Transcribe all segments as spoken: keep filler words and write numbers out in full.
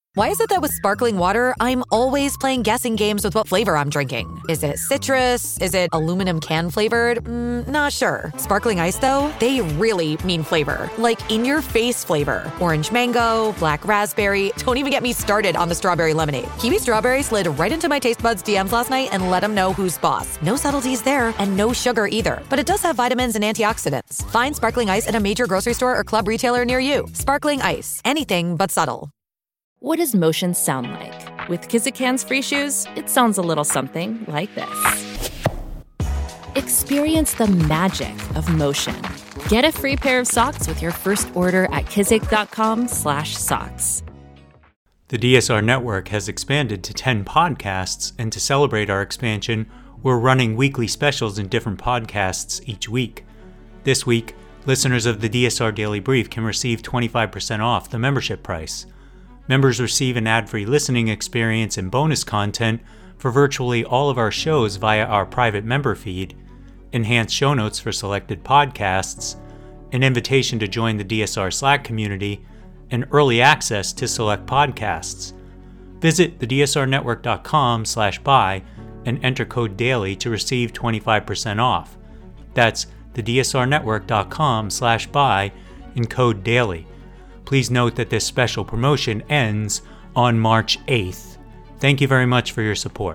Why is it that with sparkling water, I'm always playing guessing games with what flavor I'm drinking? Is it citrus? Is it aluminum can flavored? Mm, not sure. Sparkling ice, though, they really mean flavor. Like in-your-face flavor. Orange mango, black raspberry. Don't even get me started on the strawberry lemonade. Kiwi Strawberry slid right into my taste buds D Ms last night and let them know who's boss. No subtleties there, and no sugar either. But it does have vitamins and antioxidants. Find sparkling ice at a major grocery store or club retailer near you. Sparkling ice. Anything but subtle. What does motion sound like? With Kizikans free shoes, it sounds a little something like this. Experience the magic of motion. Get a free pair of socks with your first order at kizik.com slash socks. The D S R Network has expanded to ten podcasts, and to celebrate our expansion, we're running weekly specials in different podcasts each week. This week, listeners of the D S R Daily Brief can receive twenty-five percent off the membership price. Members receive an ad-free listening experience and bonus content for virtually all of our shows via our private member feed, enhanced show notes for selected podcasts, an invitation to join the D S R Slack community, and early access to select podcasts. Visit the D S R network dot com slash buy and enter code DAILY to receive twenty-five percent off. That's the D S R network dot com slash buy and code DAILY. Please note that this special promotion ends on March eighth. Thank you very much for your support.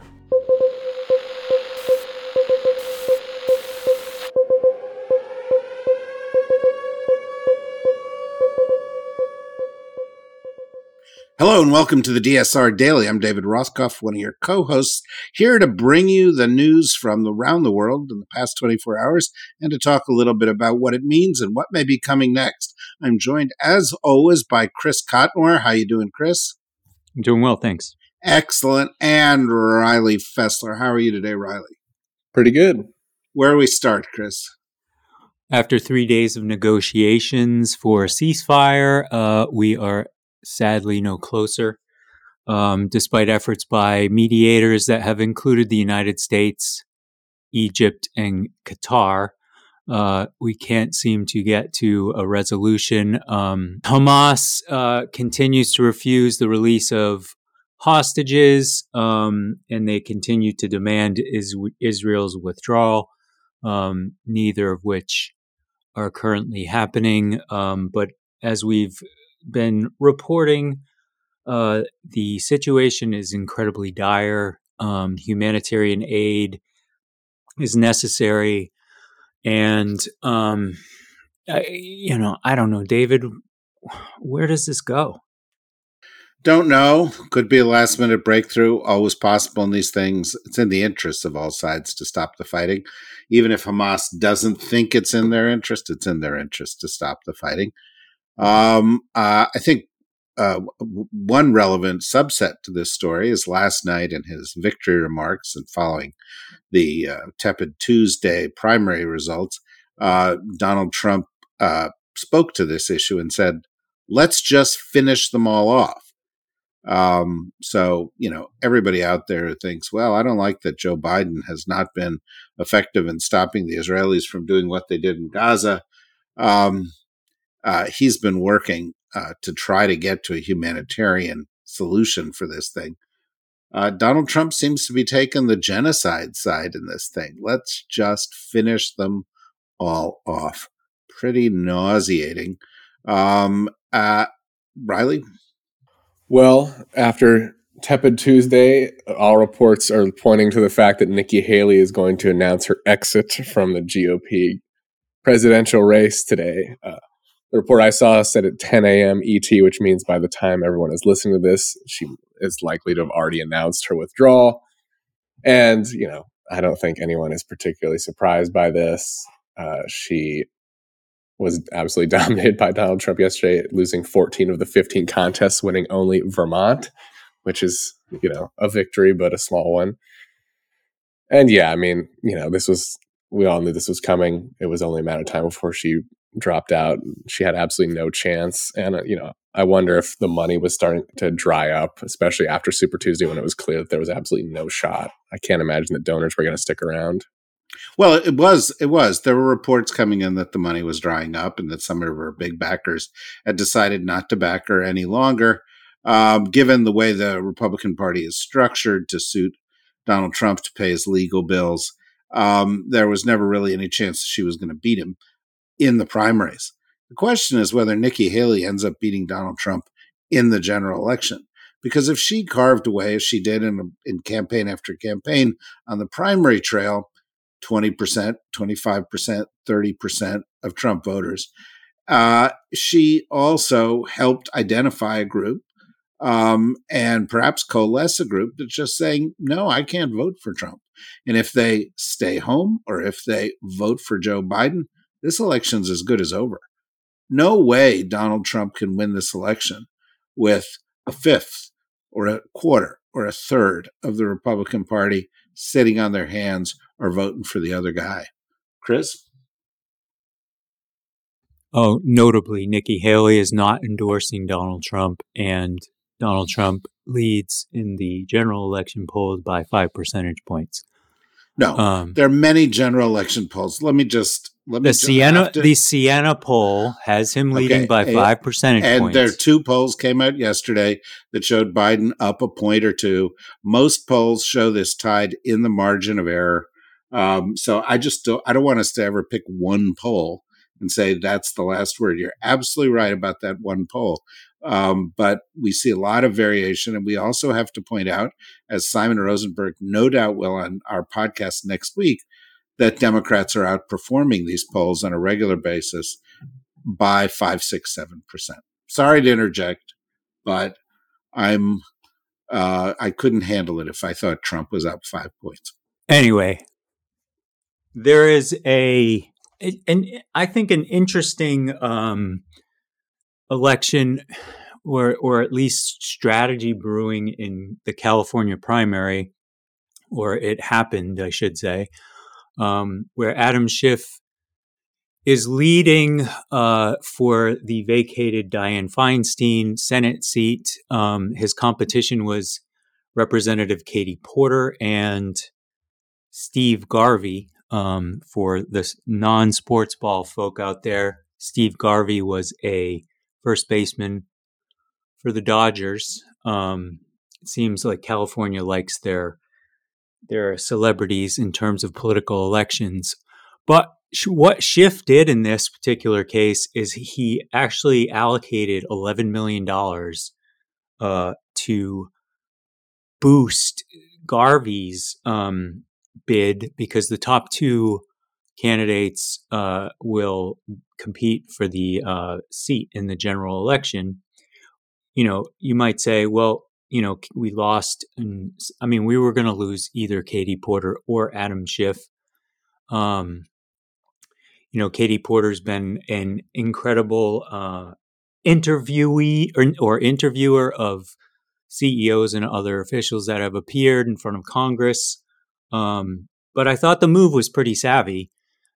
Hello and welcome to the D S R Daily. I'm David Rothkopf, one of your co-hosts, here to bring you the news from around the world in the past twenty-four hours and to talk a little bit about what it means and what may be coming next. I'm joined, as always, by Chris Cotmore. How you doing, Chris? I'm doing well, thanks. Excellent. And Riley Fessler. How are you today, Riley? Pretty good. Where do we start, Chris? After three days of negotiations for a ceasefire, uh, we are sadly no closer, um, despite efforts by mediators that have included the United States, Egypt, and Qatar. Uh, we can't seem to get to a resolution. Um, Hamas uh, continues to refuse the release of hostages, um, and they continue to demand is- Israel's withdrawal, um, neither of which are currently happening. Um, but as we've been reporting, uh, the situation is incredibly dire. Um, humanitarian aid is necessary. And, um, I, you know, I don't know, David, where does this go? Don't know. Could be a last minute breakthrough. Always possible in these things. It's in the interest of all sides to stop the fighting. Even if Hamas doesn't think it's in their interest, it's in their interest to stop the fighting. Um, uh, I think uh, one relevant subset to this story is last night in his victory remarks and following the uh, tepid Tuesday primary results, uh, Donald Trump uh, spoke to this issue and said, let's just finish them all off. Um, so, you know, everybody out there who thinks, well, I don't like that Joe Biden has not been effective in stopping the Israelis from doing what they did in Gaza. Um, Uh, he's been working uh, to try to get to a humanitarian solution for this thing. Uh, Donald Trump seems to be taking the genocide side in this thing. Let's just finish them all off. Pretty nauseating. Um, uh, Riley? Well, after tepid Tuesday, all reports are pointing to the fact that Nikki Haley is going to announce her exit from the G O P presidential race today. Uh, The report I saw said at ten a.m. E T, which means by the time everyone is listening to this, she is likely to have already announced her withdrawal. And, you know, I don't think anyone is particularly surprised by this. Uh, she was absolutely dominated by Donald Trump yesterday, losing fourteen of the fifteen contests, winning only Vermont, which is, you know, a victory, but a small one. And yeah, I mean, you know, this was, we all knew this was coming. It was only a matter of time before she dropped out. She had absolutely no chance. And, uh, you know, I wonder if the money was starting to dry up, especially after Super Tuesday when it was clear that there was absolutely no shot. I can't imagine that donors were going to stick around. Well, it was. It was. There were reports coming in that the money was drying up and that some of her big backers had decided not to back her any longer. um, given the way the Republican Party is structured to suit Donald Trump to pay his legal bills, um, there was never really any chance that she was going to beat him in the primaries. The question is whether Nikki Haley ends up beating Donald Trump in the general election. Because if she carved away, as she did in, in campaign after campaign on the primary trail, twenty percent, twenty-five percent, thirty percent of Trump voters, uh, she also helped identify a group um, and perhaps coalesce a group that's just saying, no, I can't vote for Trump. And if they stay home or if they vote for Joe Biden, this election's as good as over. No way Donald Trump can win this election with a fifth or a quarter or a third of the Republican Party sitting on their hands or voting for the other guy. Chris? Oh, notably, Nikki Haley is not endorsing Donald Trump, and Donald Trump leads in the general election polls by five percentage points. No, um, there are many general election polls. Let me just let me the just Siena to, the Siena poll has him leading okay, by five percentage and points. And there are two polls came out yesterday that showed Biden up a point or two. Most polls show this tied in the margin of error. Um, so I just don't, I don't want us to ever pick one poll and say that's the last word. You're absolutely right about that one poll. Um, but we see a lot of variation. And we also have to point out, as Simon Rosenberg no doubt will on our podcast next week, that Democrats are outperforming these polls on a regular basis by five, six, seven percent. Sorry to interject, but I'm uh, I couldn't handle it if I thought Trump was up five points. Anyway, there is a, and I think an interesting um, election, or or at least strategy brewing in the California primary, or it happened, I should say, um, where Adam Schiff is leading uh, for the vacated Dianne Feinstein Senate seat. Um, his competition was Representative Katie Porter and Steve Garvey. Um, for the non-sports ball folk out there, Steve Garvey was a first baseman for the Dodgers. Um, it seems like California likes their their celebrities in terms of political elections. But sh- what Schiff did in this particular case is he actually allocated eleven million dollars uh, to boost Garvey's um, bid, because the top two candidates uh, will compete for the uh, seat in the general election. You know, you might say, well, you know, we lost. And, I mean, we were going to lose either Katie Porter or Adam Schiff. Um, you know, Katie Porter's been an incredible uh, interviewee or, or interviewer of C E Os and other officials that have appeared in front of Congress. Um, but I thought the move was pretty savvy.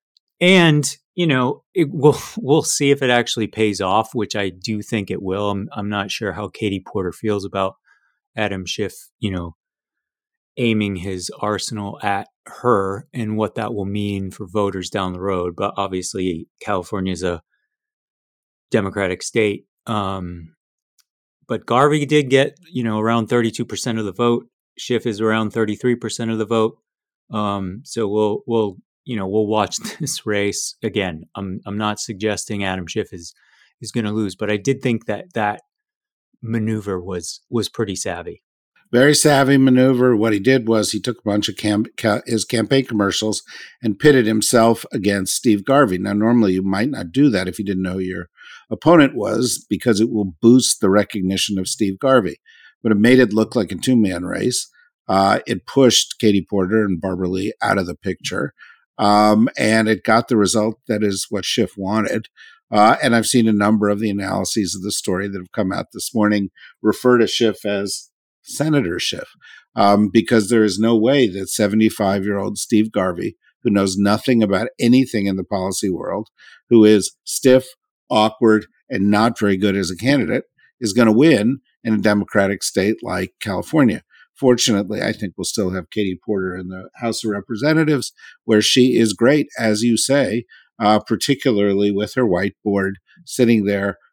And, you know, it, we'll, we'll see if it actually pays off, which I do think it will. I'm, I'm not sure how Katie Porter feels about Adam Schiff, you know, aiming his arsenal at her and what that will mean for voters down the road. But obviously, California is a Democratic state. Um, but Garvey did get, you know, around thirty-two percent of the vote. Schiff is around thirty-three percent of the vote. Um, so we'll, we'll, you know, we'll watch this race again. I'm, I'm not suggesting Adam Schiff is, is going to lose, but I did think that that maneuver was, was pretty savvy. Very savvy maneuver. What he did was he took a bunch of cam- ca- his campaign commercials and pitted himself against Steve Garvey. Now, normally you might not do that if you didn't know who your opponent was, because it will boost the recognition of Steve Garvey. But it made it look like a two-man race. Uh, it pushed Katie Porter and Barbara Lee out of the picture. Um, and it got the result that is what Schiff wanted. Uh, and I've seen a number of the analyses of the story that have come out this morning refer to Schiff as Senator Schiff, um, because there is no way that seventy-five-year-old Steve Garvey, who knows nothing about anything in the policy world, who is stiff, awkward, and not very good as a candidate, is going to win in a Democratic state like California. Fortunately, I think we'll still have Katie Porter in the House of Representatives, where she is great, as you say, uh, particularly with her whiteboard, sitting there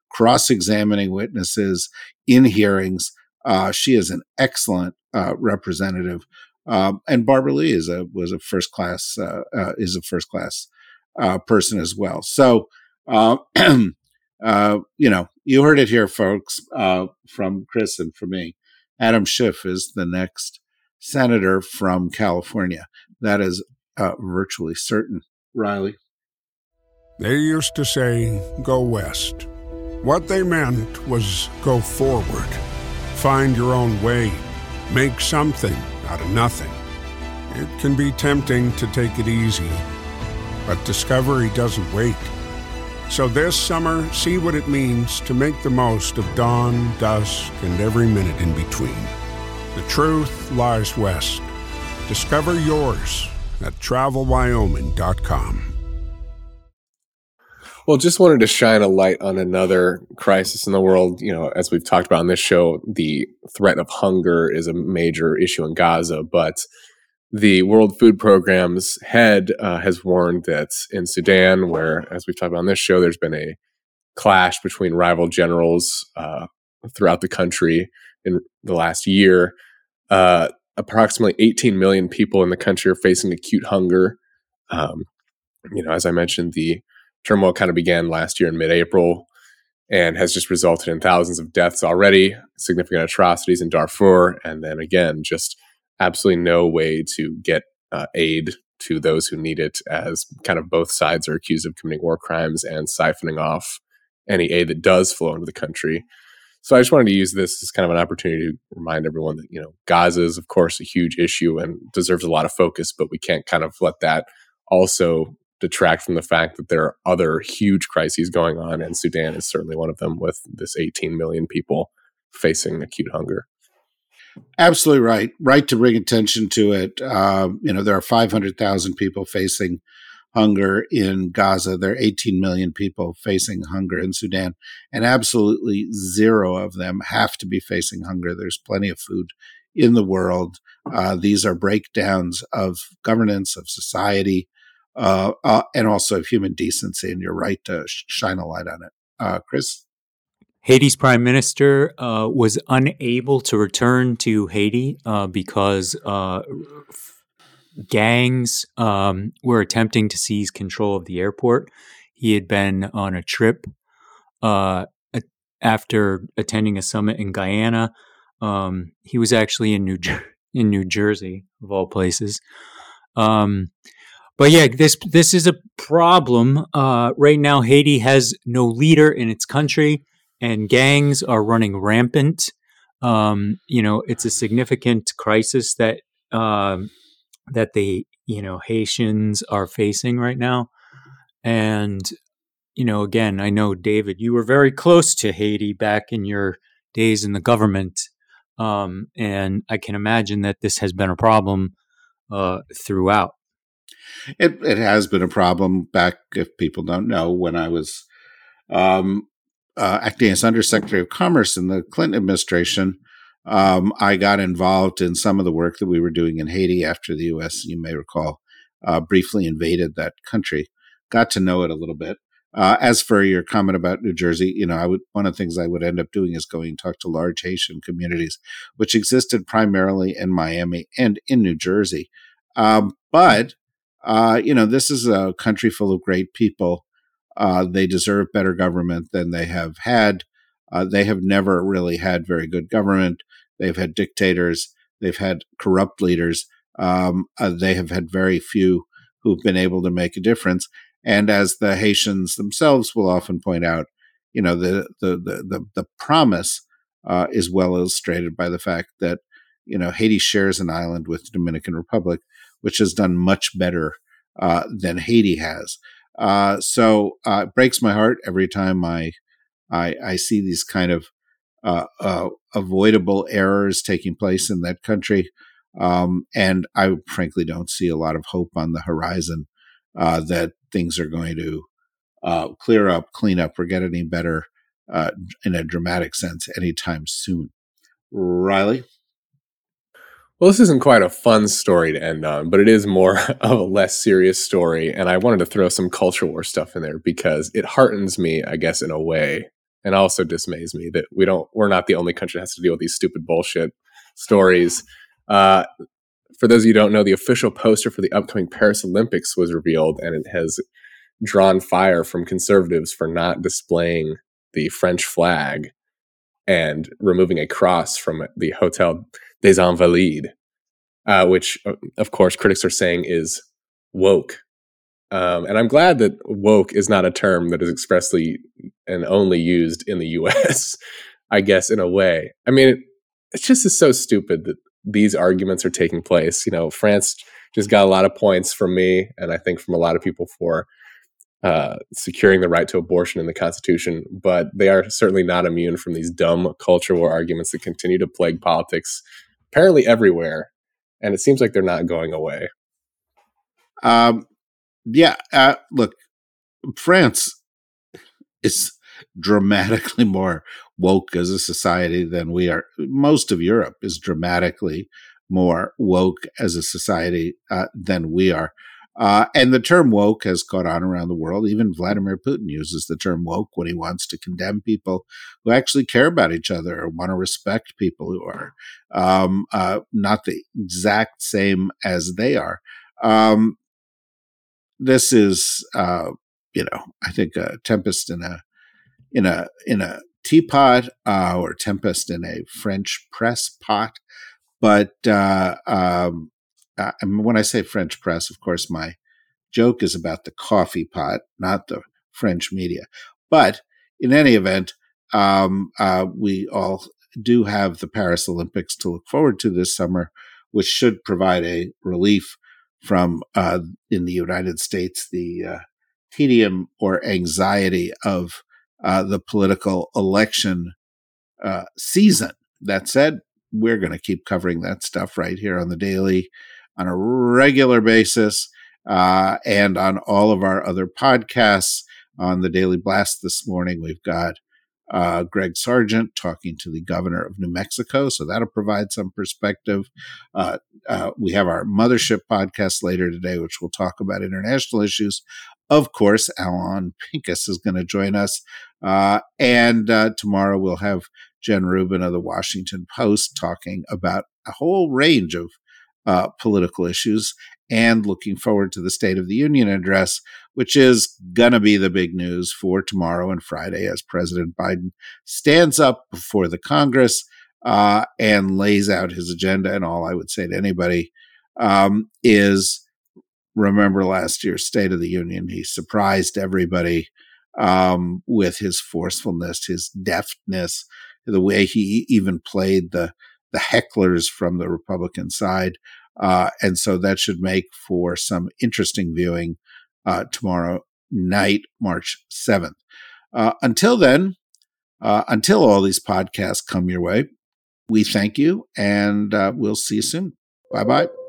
cross-examining witnesses in hearings. Uh, she is an excellent uh, representative, um, and Barbara Lee is a was a first class uh, uh, is a first class uh, person as well. So, uh, uh, you know, you heard it here, folks, uh, from Chris and from me. Adam Schiff is the next senator from California. That is uh, virtually certain. Riley. They used to say, "Go west." What they meant was go forward. Find your own way. Make something out of nothing. It can be tempting to take it easy, but discovery doesn't wait. So this summer, see what it means to make the most of dawn, dusk, and every minute in between. The truth lies west. Discover yours at travel wyoming dot com. Well, just wanted to shine a light on another crisis in the world. You know, as we've talked about on this show, the threat of hunger is a major issue in Gaza, but the World Food Program's head uh, has warned that in Sudan, where, as we've talked about on this show, there's been a clash between rival generals uh, throughout the country in the last year. Uh, approximately eighteen million people in the country are facing acute hunger. Um, you know, as I mentioned, the turmoil kind of began last year in mid-April and has just resulted in thousands of deaths already, significant atrocities in Darfur, and then again, just absolutely no way to get uh, aid to those who need it, as kind of both sides are accused of committing war crimes and siphoning off any aid that does flow into the country. So I just wanted to use this as kind of an opportunity to remind everyone that, you know, Gaza is, of course, a huge issue and deserves a lot of focus, but we can't kind of let that also detract from the fact that there are other huge crises going on, and Sudan is certainly one of them, with this eighteen million people facing acute hunger. Absolutely right. Right to bring attention to it. Uh, you know, there are five hundred thousand people facing hunger in Gaza. There are eighteen million people facing hunger in Sudan, and absolutely zero of them have to be facing hunger. There's plenty of food in the world. Uh, these are breakdowns of governance, of society, uh, uh, and also of human decency, and you're right to sh- shine a light on it. Uh, Chris? Haiti's prime minister uh, was unable to return to Haiti uh, because uh, gangs um, were attempting to seize control of the airport. He had been on a trip uh, after attending a summit in Guyana. Um, he was actually in New Jer- in New Jersey, of all places. Um, but yeah, this this is a problem. Uh, right now, Haiti has no leader in its country, and gangs are running rampant. Um, you know, it's a significant crisis that um, that the you know Haitians are facing right now. And you know, again, I know, David, you were very close to Haiti back in your days in the government, um, and I can imagine that this has been a problem uh, throughout. It it has been a problem back, if people don't know, when I was um, uh, acting as Undersecretary of Commerce in the Clinton administration. Um, I got involved in some of the work that we were doing in Haiti after the U S, you may recall, uh, briefly invaded that country. Got to know it a little bit. Uh, as for your comment about New Jersey, you know, I would one of the things I would end up doing is going and talk to large Haitian communities, which existed primarily in Miami and in New Jersey. Um, but Uh, you know, this is a country full of great people. Uh, they deserve better government than they have had. Uh, they have never really had very good government. They've had dictators. They've had corrupt leaders. Um, uh, they have had very few who've been able to make a difference. And as the Haitians themselves will often point out, you know, the the the the, the promise uh, is well illustrated by the fact that, you know, Haiti shares an island with the Dominican Republic, which has done much better uh, than Haiti has. Uh, so uh, it breaks my heart every time I I, I see these kind of uh, uh, avoidable errors taking place in that country. Um, and I frankly don't see a lot of hope on the horizon uh, that things are going to uh, clear up, clean up, or get any better uh, in a dramatic sense anytime soon. Riley? Well, this isn't quite a fun story to end on, but it is more of a less serious story. And I wanted to throw some culture war stuff in there because it heartens me, I guess, in a way, and also dismays me that we don't, we're not the only country that has to deal with these stupid bullshit stories. Uh, for those of you who don't know, the official poster for the upcoming Paris Olympics was revealed, and it has drawn fire from conservatives for not displaying the French flag and removing a cross from the Hotel des Invalides, uh, which, of course, critics are saying is woke. Um, and I'm glad that woke is not a term that is expressly and only used in the U S, I guess, in a way. I mean, it, it just is so stupid that these arguments are taking place. You know, France just got a lot of points from me, and I think from a lot of people, for uh, securing the right to abortion in the Constitution. But they are certainly not immune from these dumb culture war arguments that continue to plague politics apparently everywhere. And it seems like they're not going away. Um, yeah, uh, look, France is dramatically more woke as a society than we are. Most of Europe is dramatically more woke as a society uh, than we are. Uh, and the term woke has caught on around the world. Even Vladimir Putin uses the term woke when he wants to condemn people who actually care about each other or want to respect people who are um, uh, not the exact same as they are. Um, this is, uh, you know, I think a tempest in a in a in a teapot, uh, or tempest in a French press pot. But uh, um, I mean, when I say French press, of course, my joke is about the coffee pot, not the French media. But in any event, um, uh, we all do have the Paris Olympics to look forward to this summer, which should provide a relief from, uh, in the United States, the uh, tedium or anxiety of uh, the political election uh, season. That said, we're going to keep covering that stuff right here on the Daily on a regular basis, uh, and on all of our other podcasts. On the Daily Blast this morning, we've got uh, Greg Sargent talking to the governor of New Mexico, so that'll provide some perspective. Uh, uh, we have our Mothership podcast later today, which will talk about international issues. Of course, Alan Pincus is going to join us, uh, and uh, tomorrow we'll have Jen Rubin of the Washington Post talking about a whole range of uh, political issues, and looking forward to the State of the Union address, which is going to be the big news for tomorrow and Friday as President Biden stands up before the Congress uh, and lays out his agenda. And all I would say to anybody um, is, remember last year's State of the Union, he surprised everybody um, with his forcefulness, his deftness, the way he even played the the hecklers from the Republican side. Uh, and so that should make for some interesting viewing uh, tomorrow night, March seventh. Uh, until then, uh, until all these podcasts come your way, we thank you, and uh, we'll see you soon. Bye-bye.